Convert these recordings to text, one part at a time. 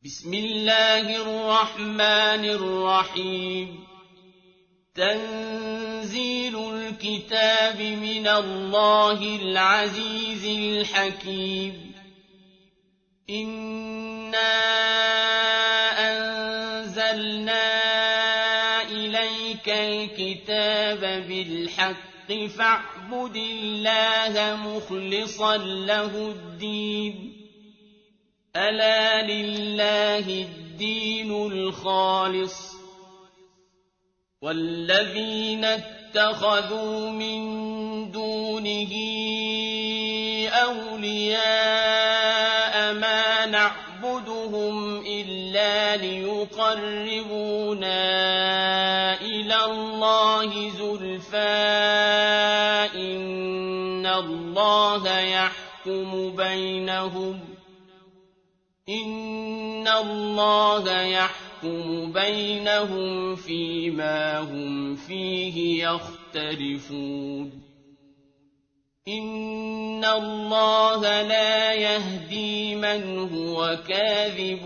بسم الله الرحمن الرحيم تنزيل الكتاب من الله العزيز الحكيم إنا أنزلنا إليك الكتاب بالحق فاعبد الله مخلصا له الدين ألا لله الدين الخالص والذين اتخذوا من دونه أولياء ما نعبدهم إلا ليقربونا إلى الله زلفى إن الله يحكم بينهم فيما هم فيه يختلفون إن الله لا يهدي من هو كاذب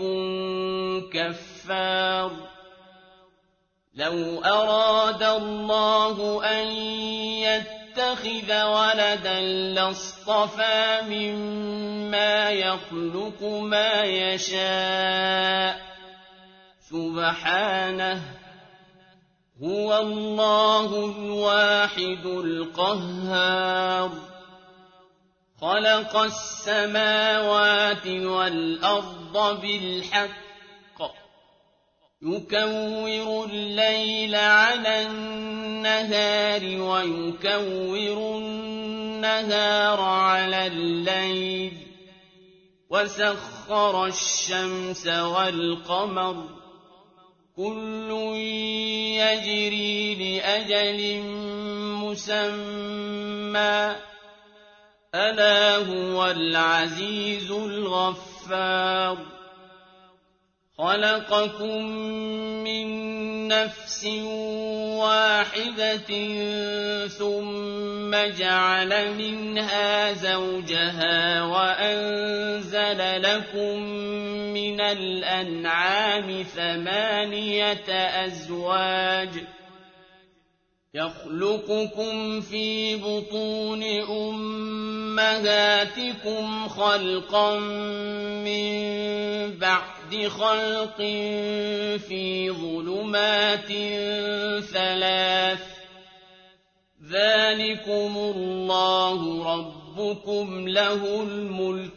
كفار لو أراد الله أن يتخذ ولدا لاصطفى مما يخلق ما يشاء سبحانه هو الله الواحد القهار خلق السماوات والأرض بالحق يكور الليل على النهار ويكور النهار على الليل وسخر الشمس والقمر كل يجري لأجل مسمى ألا هو العزيز الغفار خلقكم من نفس واحدة ثم جعل منها زوجها وأنزل لكم من الأنعام 8 أزواج يخلقكم في بطون أمهاتكم خلقا من بعد خلق في ظلمات 3 ذلكم الله ربكم له الملك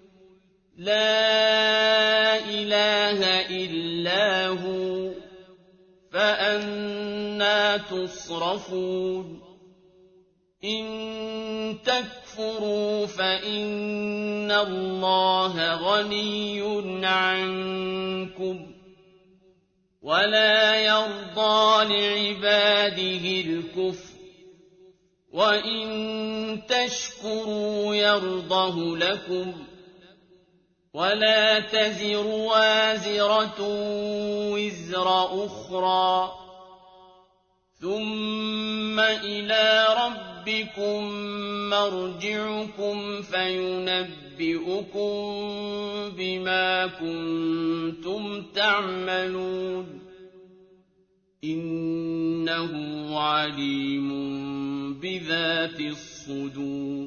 لا إله إلا هو فأنى تصرفون إن تكفروا فإن الله غني عنكم ولا يرضى لعباده الكفر وإن تشكروا يرضه لكم ولا تزر وازرة وزر أخرى ثم إلى ربكم مرجعكم فينبئكم بما كنتم تعملون إنه عليم بذات الصدور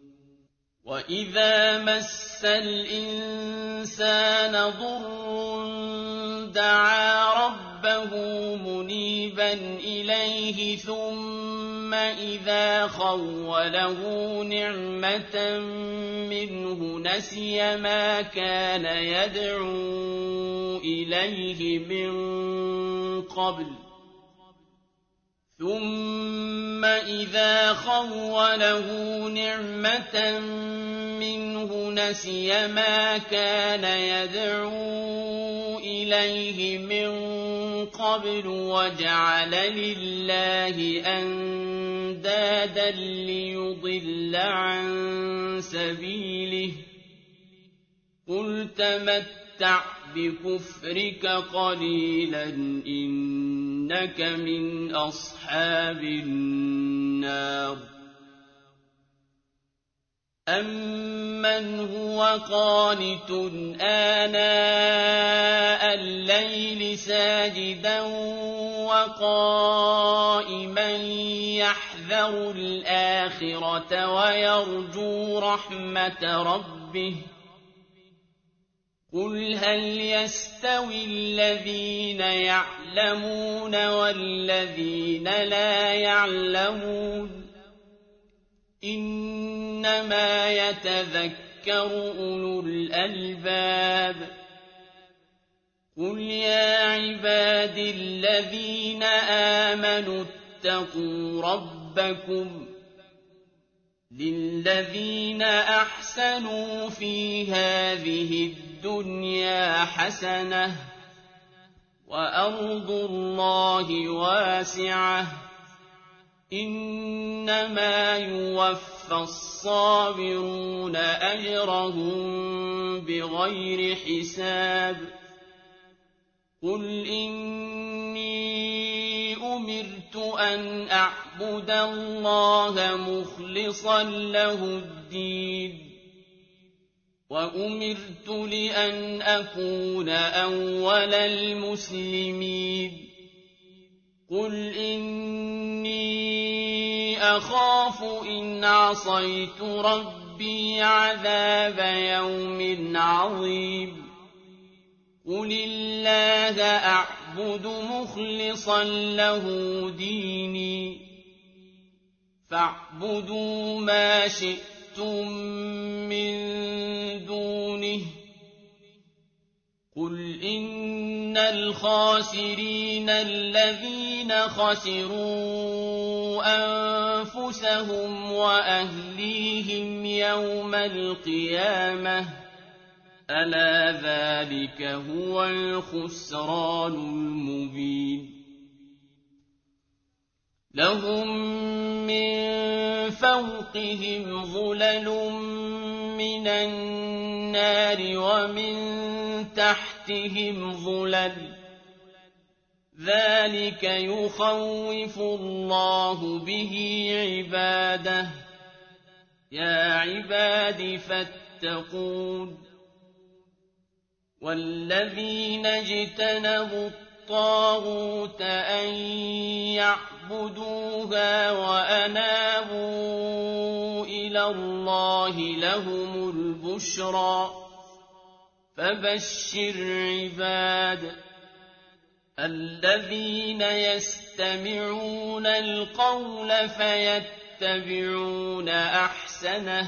وإذا مس الإنسان ضر دعا ربه منيبا إليه ثم إذا خوله نعمة منه نسي ما كان يدعو إليه من قبل ثم إذا خوله نعمة منه نسي ما كان يدعو إليه من قبل وجعل لله أندادا ليضل عن سبيله قل تمتع بكفرك قليلا إنك من أصحاب النار أَمَّنْ هُوَ قَانِتٌ آنَاءَ الليل ساجدا وقائما يحذر الآخرة ويرجو رحمة ربه قل هل يستوي الذين يعلمون والذين لا يعلمون إنما يتذكر أولو الألباب قل يا عباد الذين آمنوا اتقوا ربكم للذين أحسنوا في هذه الدنيا حسنة وأرض الله واسعة إنما يوفى الصابرون أجرهم بغير حساب قل إني أمرت أن أعبد الله مخلصا له الدين وأمرت لأن أكون أول المسلمين قل إني أخاف إن عصيت ربي عذاب يوم عظيم قل الله أعبد مخلصا له ديني فاعبدوا ما شئتم من دونه قل إن الخاسرين الذين خسروا أنفسهم وأهليهم يوم القيامة ألا ذلك هو الخسران المبين لهم من فوقهم ظلل من النار ومن تحتهم ظلل ذلك يخوف الله به عباده يا عباد فاتقون والذين اجتنبوا الطاغوت أن يعبدوها وأنابوا إلى الله لهم البشرى فبشر عباد الذين يستمعون القول فيتبعون أحسنه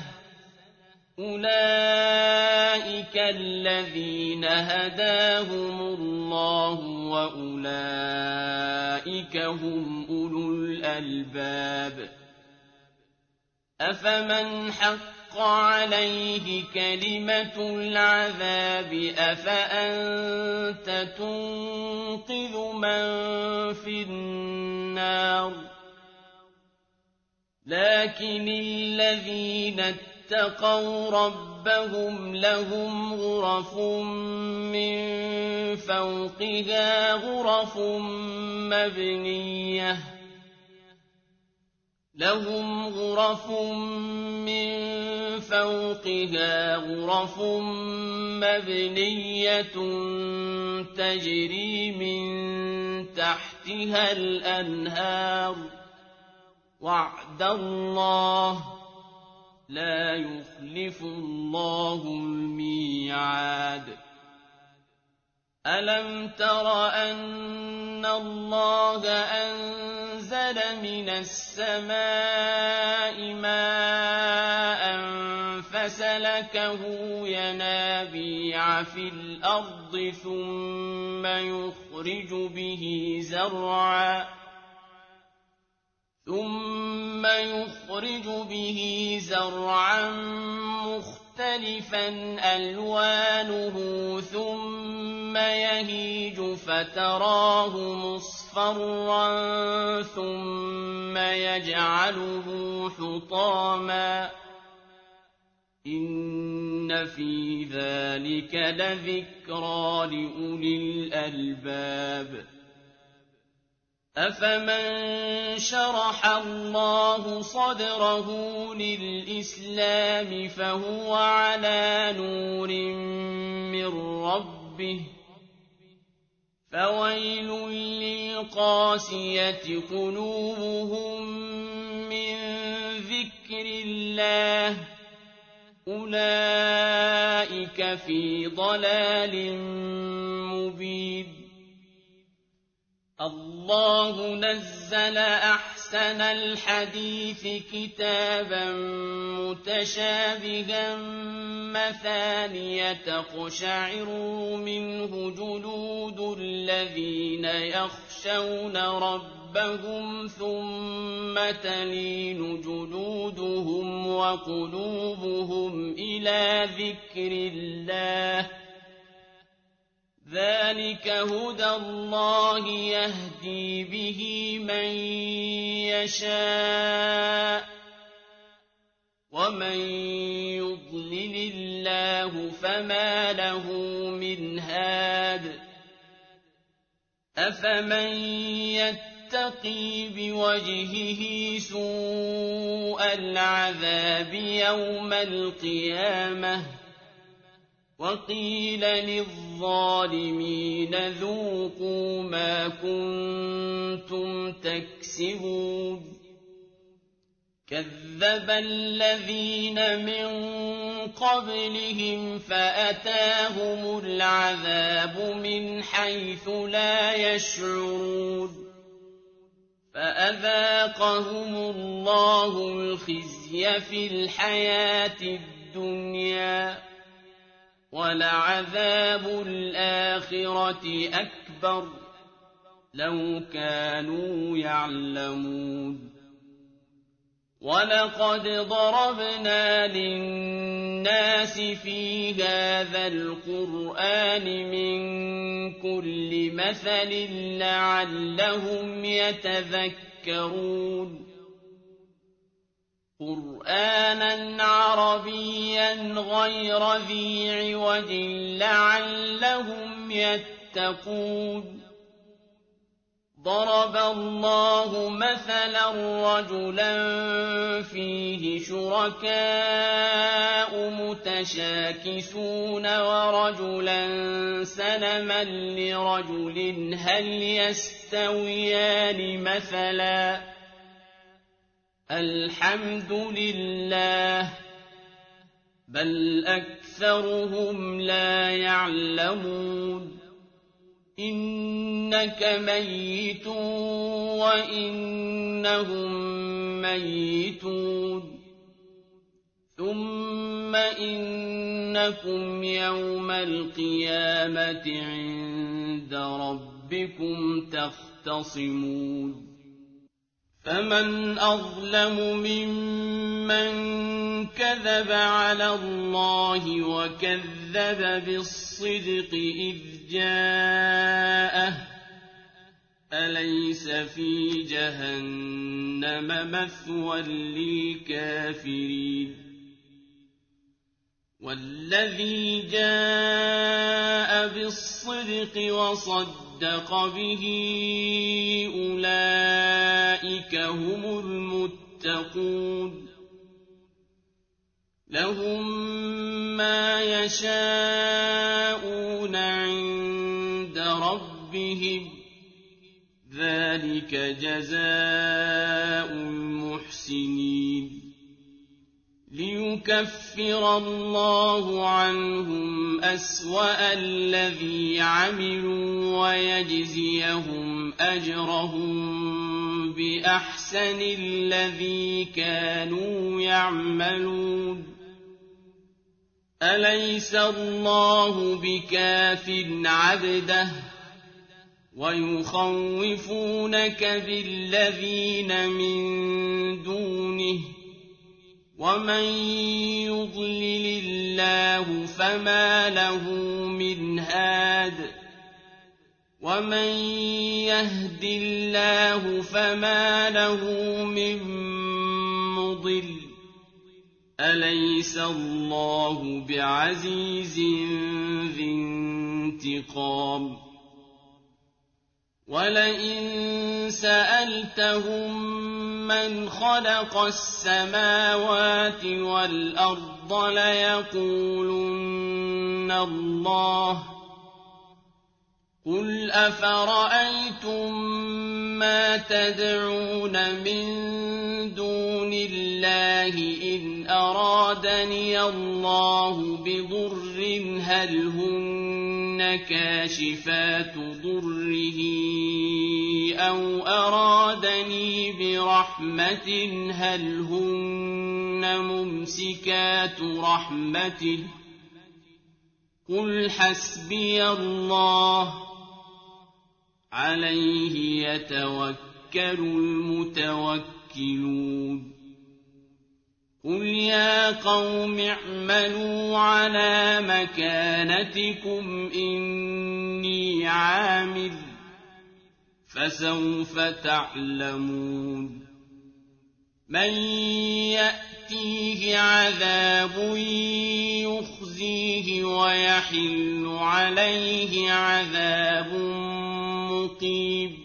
أولئك الذين هداهم الله وأولئك هم أولو الألباب أفمن حق عليه كلمة العذاب أفأنت تنقذ من في النار لكن الذين اتقوا ربهم لهم غرف من فوقها غرف مبنية لهم غرف من فوقها غرف مبنية تجري من تحتها الأنهار وعد الله لا يخلف الله الميعاد ألم تر أن الله أنزل من السماء ماء فسلكه ينابيع في الأرض ثم يخرج به زرعا مختلفا ألوانه ثم يهيج فتراه مصفرا ثم يجعله حطاما إن في ذلك لذكرى لأولي الألباب أفمن شرح الله صدره للإسلام فهو على نور من ربه فويل للقاسية قلوبهم من ذكر الله أولئك في ضلال مبين الله نزل أحسن الحديث كتابا متشابها مثانية تقشعر منه جلود الذين يخشون ربهم ثم تلين جلودهم وقلوبهم إلى ذكر الله ذلك هدى الله يهدي به من يشاء ومن يضلل الله فما له من هاد أفمن يتقي بوجهه سوء العذاب يوم القيامة وقيل للظالمين ذوقوا ما كنتم تكسبون كذب الذين من قبلهم فأتاهم العذاب من حيث لا يشعرون فأذاقهم الله الخزي في الحياة الدنيا ولعذاب الآخرة أكبر لو كانوا يعلمون ولقد ضربنا للناس في هذا القرآن من كل مثل لعلهم يتذكرون قرآنا عربيا غير ذي عوج لعلهم يتقون ضرب الله مثلا رجلا فيه شركاء متشاكسون ورجلا سلما لرجل هل يستويان مثلا الحمد لله بل أكثرهم لا يعلمون إنك ميت وإنهم ميتون ثم إنكم يوم القيامة عند ربكم تختصمون فمن أظلم ممن كذب على الله وكذب بالصدق إذ جاءه أليس في جهنم مثوى للكافرين والذي جاء بالصدق وصدق به أولئك هم المتقون لهم ما يشاءون عند ربهم ذلك جزاء المحسنين ليكفر الله عنهم أسوأ الذي عملوا ويجزيهم أجرهم بأحسن الذي كانوا يعملون أليس الله بكاف عبده ويخوفونك بالذين من دونه ومن يضلل الله فما له من هاد ومن يهد الله فما له من مضل أليس الله بعزيز ذي انتقام ولئن سألتهم من خلق السماوات والأرض ليقولن الله قُلْ أَفَرَأَيْتُم مَّا تَدْعُونَ مِن دُونِ اللَّهِ إِنْ أَرَادَنِيَ اللَّهُ بِضُرٍّ هَلْ هُنَّ كَاشِفَاتُ ضُرِّهِ أَوْ أَرَادَنِي بِرَحْمَةٍ هَلْ هُنَّ مُمْسِكَاتُ رَحْمَتِهِ قُلْ حَسْبِيَ اللَّهُ عَلَيْهِ يَتَوَكَّلُ الْمُتَوَكِّلُونَ قُلْ يَا قَوْمِ اعْمَلُوا عَلَىٰ مَكَانَتِكُمْ إِنِّي عَامِلٌ ۖ فَسَوْفَ تَعْلَمُونَ مَن يَأْتِيهِ عَذَابٌ يُخْزِيهِ وَيَحِلُّ عَلَيْهِ عَذَابٌ مُّقِيمٌ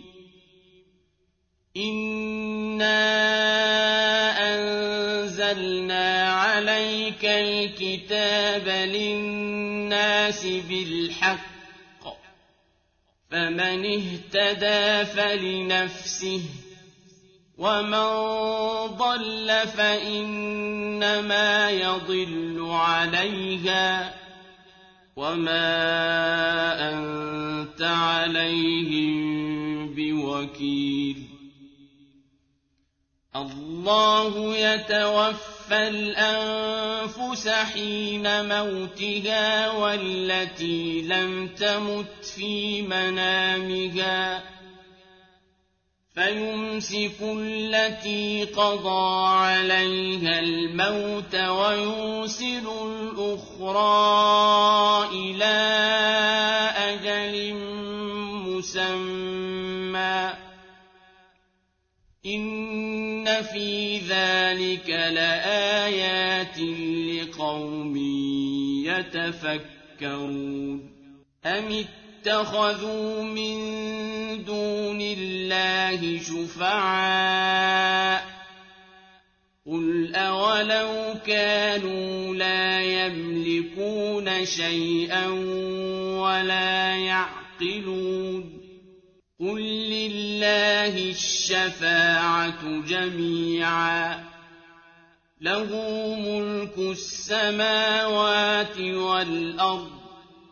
إِنَّا أَنزَلْنَا عَلَيْكَ الْكِتَابَ لِلنَّاسِ بِالْحَقِّ ۖ فَمَنِ اهْتَدَىٰ فَلِنَفْسِهِ وَمَن ضَلَّ فَإِنَّمَا يَضِلُّ عَلَيْهَا وَمَا أَنتَ عَلَيْهِم بِوَكِيلٍ اللَّهُ يَتَوَفَّى الْأَنفُسَ حِينَ مَوْتِهَا وَالَّتِي لَمْ تَمُتْ فِي مَنَامِهَا فَيُمْسِكُ الَّتِي قَضَىٰ عَلَيْهَا الْمَوْتَ وَيُرْسِلُ الْأُخْرَىٰ إِلَىٰ أَجَلٍ مُّسَمًّى ۚ إِنَّ فِي ذَٰلِكَ لَآيَاتٍ لِّقَوْمٍ يَتَفَكَّرُونَ أَمِ اتَّخَذُوا مِن دُونِ اللَّهِ شُفَعَاءَ ۚ قُلْ أَوَلَوْ كَانُوا لَا يَمْلِكُونَ شَيْئًا وَلَا يَعْقِلُونَ قُل لِّلَّهِ الشَّفَاعَةُ جَمِيعًا ۖ لَّهُ مُلْكُ السَّمَاوَاتِ وَالْأَرْضِ ۖ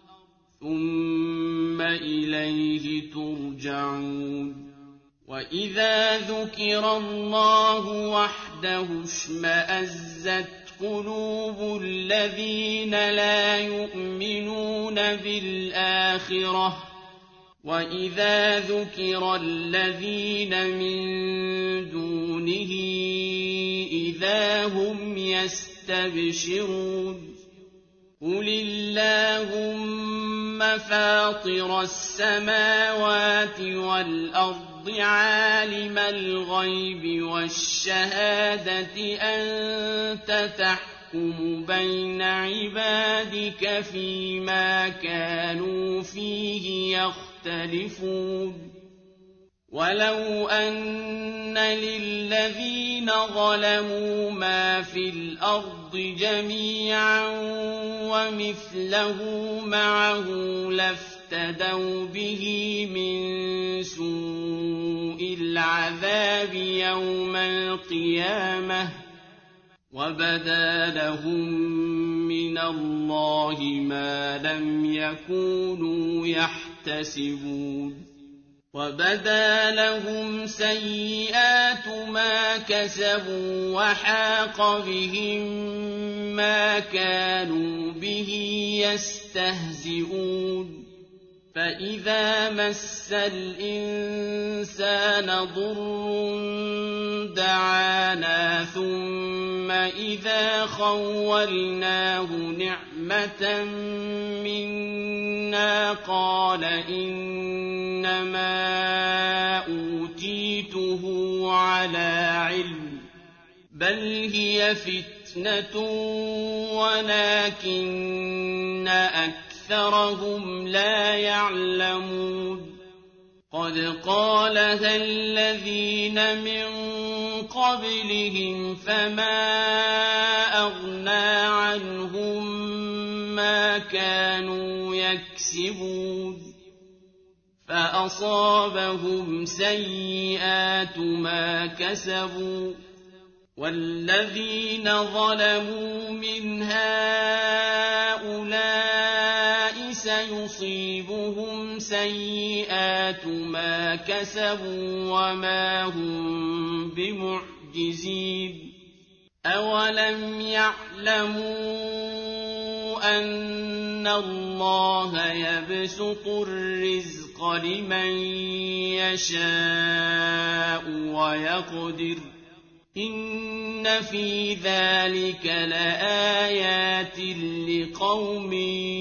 ثُمَّ إِلَيْهِ تُرْجَعُونَ وَإِذَا ذُكِرَ اللَّهُ وَحْدَهُ اشْمَأَزَّتْ قُلُوبُ الَّذِينَ لَا يُؤْمِنُونَ بِالْآخِرَةِ ۖ وَإِذَا ذُكِرَ الَّذِينَ مِن دُونِهِ إِذَا هُمْ يَسْتَبْشِرُونَ قُلِ اللَّهُمَّ فَاطِرَ السَّمَاوَاتِ وَالْأَرْضِ عَالِمَ الْغَيْبِ وَالشَّهَادَةِ أَنتَ تَحْكُمُ بَيْنَ عِبَادِكَ فِيمَا كَانُوا فِيهِ يَخْتَلِفُونَ وَلَوْ أَنَّ لِلَّذِينَ ظَلَمُوا مَا فِي الْأَرْضِ جَمِيعًا وَمِثْلَهُ مَعَهُ لَافْتَدَوْا بِهِ مِن سُوءِ الْعَذَابِ يَوْمَ الْقِيَامَةِ ۚ وَبَدَا لَهُم مِّنَ اللَّهِ مَا لَمْ يَكُونُوا يَحْتَسِبُونَ وَبَدَا لَهُمْ سَيِّئَاتُ مَا كَسَبُوا وَحَاقَ بِهِم مَّا كَانُوا بِهِ يَسْتَهْزِئُونَ فَإِذَا مَسَّ الْإِنسَانَ ضُرٌّ دَعَانَا ثُمَّ إِذَا خَوَّلْنَاهُ نِعْمَةً مِّنَّا قَالَ إِنَّمَا أُوتِيتُهُ عَلَىٰ عِلْمٍ ۚ بَلْ هِيَ فِتْنَةٌ وَلَٰكِنَّ أَكْثَرَهُمْ لَا يَعْلَمُونَ قَدْ قَالَهَا الَّذِينَ مِن قَبْلِهِمْ فَمَا أَغْنَىٰ عَنْهُم مَّا كَانُوا يَكْسِبُونَ فأصابهم سيئات ما كسبوا والذين ظلموا من هؤلاء سيصيبهم سيئات ما كسبوا وما هم بمعجزين أولم يعلموا أن الله يبسط الرزق لمن يشاء ويقدر إن في ذلك لآيات لقوم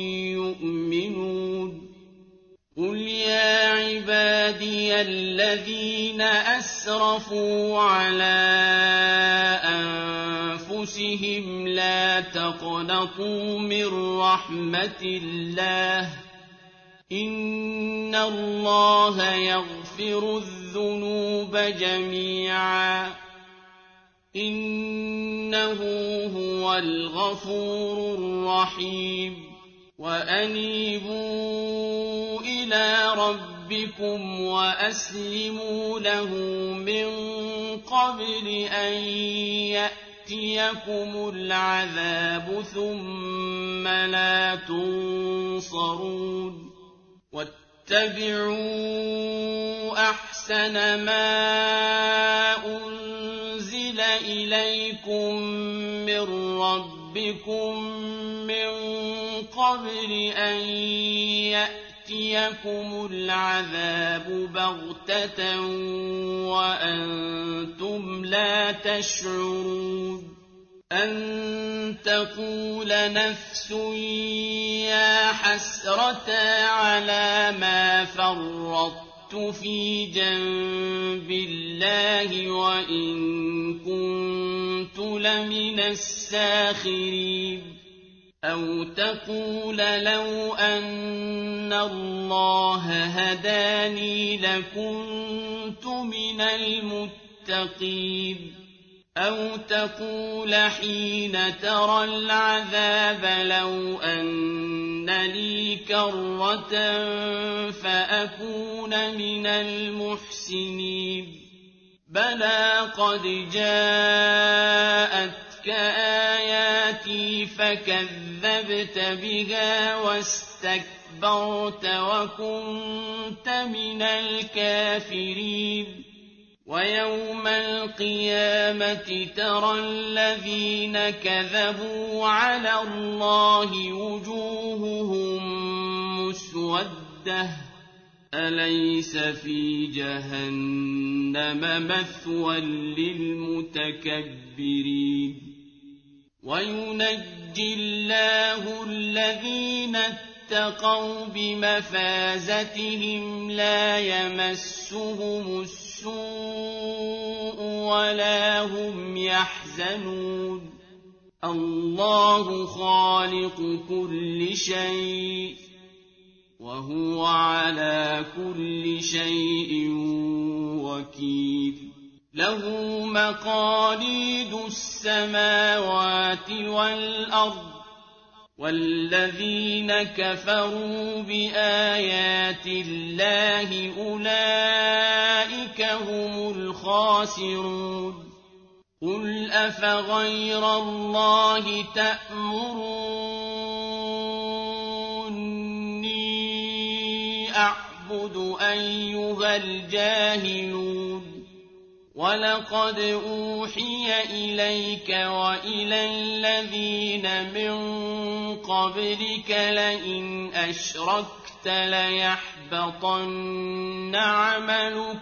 يؤمنون قل يا عبادي الذين أسرفوا على أنفسهم لا تقنطوا من رحمة الله إن الله يغفر الذنوب جميعا إنه هو الغفور الرحيم وأنيبوا إلى ربكم وأسلموا له من قبل أن يأتيكم العذاب ثم لا تنصرون واتبعوا أحسن ما أنزل إليكم من ربكم من قبل أن يأتيكم العذاب بغتة وأنتم لا تشعرون أن تقول نفس يا حسرة على ما فرطت في جنب الله وإن كنت لمن الساخرين أو تقول لو أن الله هداني لكنت من المتقين أو تقول حين ترى العذاب لو أن لي كرة فأكون من المحسنين بلى قد جاءتك آياتي فكذبت بها واستكبرت وكنت من الكافرين ويوم القيامة ترى الذين كذبوا على الله وجوههم مسودة أليس في جهنم مثوى للمتكبرين وينجي الله الذين اتقوا بمفازتهم لا يمسهم السوء ولا هم يحزنون الله خالق كل شيء وهو على كل شيء وكيل له مقاليد السماوات والأرض والذين كفروا بآيات الله أولئك هم الخاسرون قل أفغير الله تأمروني أعبد أيها الجاهلون ولقد أوحي إليك وإلى الذين من قبلك لئن أشركت ليحبطن عملك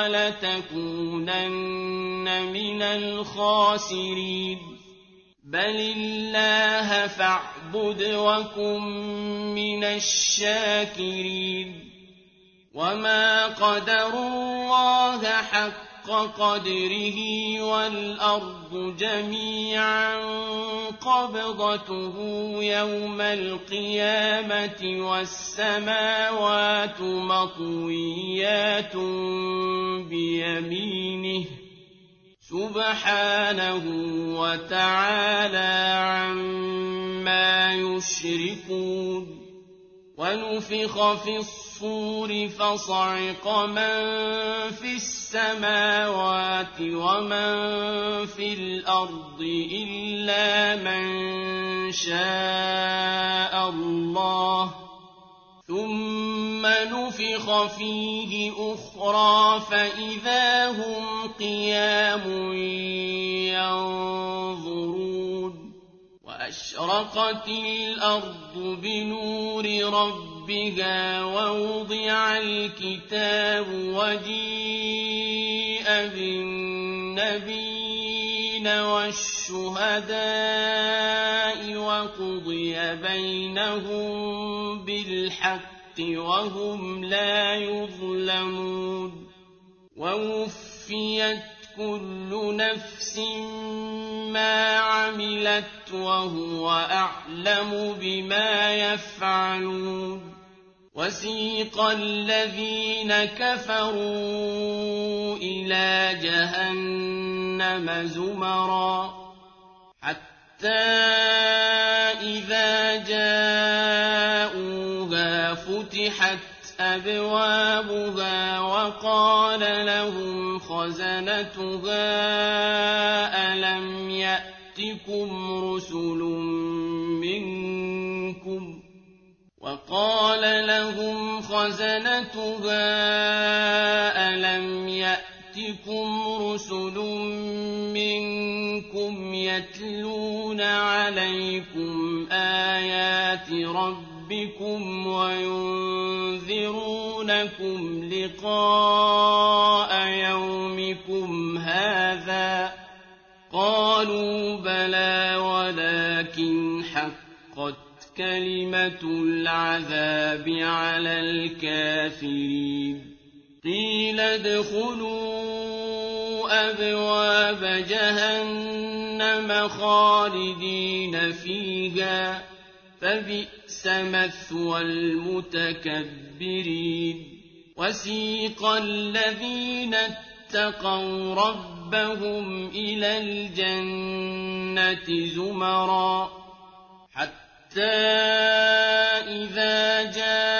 ولتكونن من الخاسرين بل الله فاعبد وكن من الشاكرين وما قدروا الله حق قدره والأرض جميعا قبضته يوم القيامة والسماوات مطويات بيمينه سبحانه وتعالى عما يشركون ونفخ في الصور فصعق من في السماوات ومن في الأرض إلا من شاء الله ثم نفخ فيه أخرى فإذا هم قيام ينظرون وأشرقت الأرض بنور ربها ووضع الكتاب وجيء بالنبيين والشهداء وقضي بينهم بالحق وهم لا يظلمون ووفيت كل نفس ما عملت وهو أعلم بما يفعلون وسيق الذين كفروا إلى جهنم زمرا حتى إذا جاءوها فتحت أبوابها وقال لهم خزنتها ألم يأتكم رسل منكم يتلون عليكم آيات ربكم وينذرونكم لقاء يومكم هذا قالوا بلى ولكن حقت كلمة العذاب على الكافرين قيل ادخلوا أبواب جهنم خالدين فيها فبئس مثوى المتكبرين وسيق الذين اتقوا ربهم إلى الجنة زمرا حتى إذا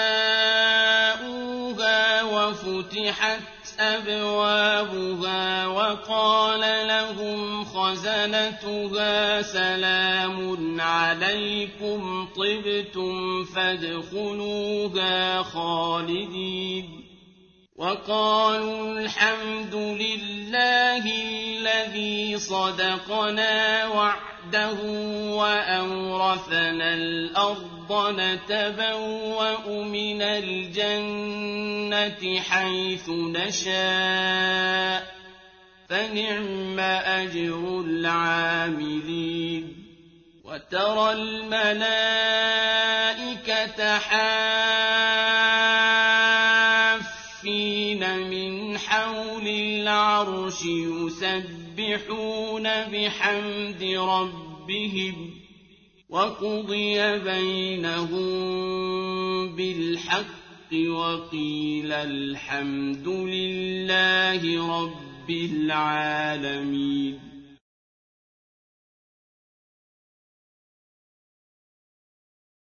جاءوها وفتحت أبوابها وقال لهم خزنتها سلام عليكم طبتم فادخلوها خالدين وقالوا الحمد لله الذي صدقنا وعده وأورثنا الأرض نتبوأ من الجنة حيث نشاء فنعم أجر العاملين وترى الملائكة حافين من حول العرش يسبحون بحمد ربهم وقضي بينهم بالحق وقيل الحمد لله رب العالمين